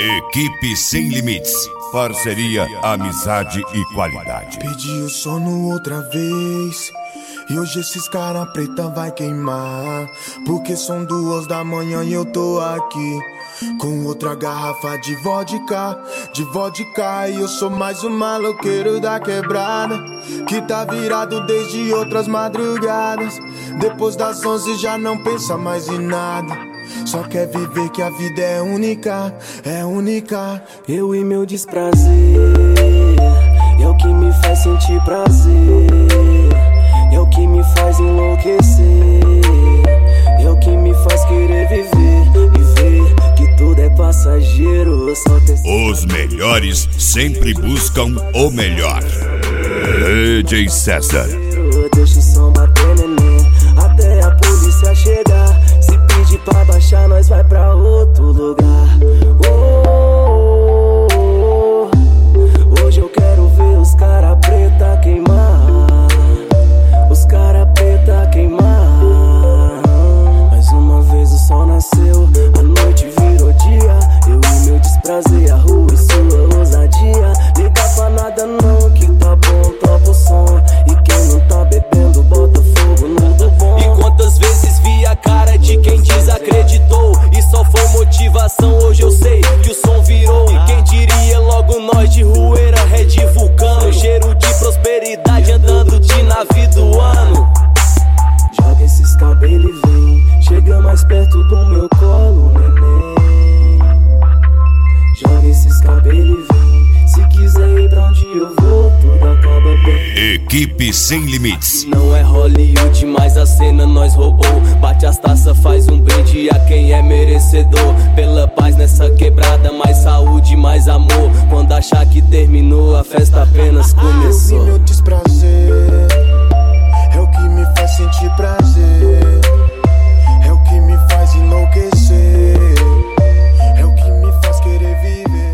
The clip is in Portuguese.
Equipe Sem Limites. Parceria, amizade e qualidade. Pedi o sono outra vez e hoje esses cara preta vai queimar, porque são 2 da manhã e eu tô aqui com outra garrafa de vodka, e eu sou mais um maloqueiro da quebrada, que tá virado desde outras madrugadas. Depois das 11 já não pensa mais em nada, só quer viver que a vida é única, é única. Eu e meu desprazer é o que me faz sentir prazer, é o que me faz enlouquecer, é o que me faz querer viver e ver que tudo é passageiro. Os melhores sempre buscam o melhor. DJ César. Deixa o som bater, neném, até a polícia chegar. Se pedir pra baixar, nós vai pra outro lugar. Hoje eu quero ver os cara preta queimar, os cara preta queimar. Mais uma vez o sol nasceu, a noite virou dia. Eu e meu desprazer, a rua e sua ousadia. Liga pra nada não, que tá bom, topa o som. E quem não tá bebendo, bota fogo no do bom. E quantas vezes vi a cara de quem desacreditou e só foi motivação, hoje eu sei que o som virou. E quem diria logo nós de Rueira, Red Vulcano, cheiro de prosperidade andando de navio do ano. Joga esses cabelos e vem, chega mais perto do meu colo, neném. Joga esses cabelos e vem, se quiser ir pra onde eu vou, tudo acaba bem. Equipe Sem Limites. Não é Hollywood, mas a cena nós roubou. Bate as taças, faz um brinde a quem é merecedor. Pela paz nessa quebrada, mais saúde, mais amor. Quando achar que terminou, a festa apenas começou. Eu e meu desprazer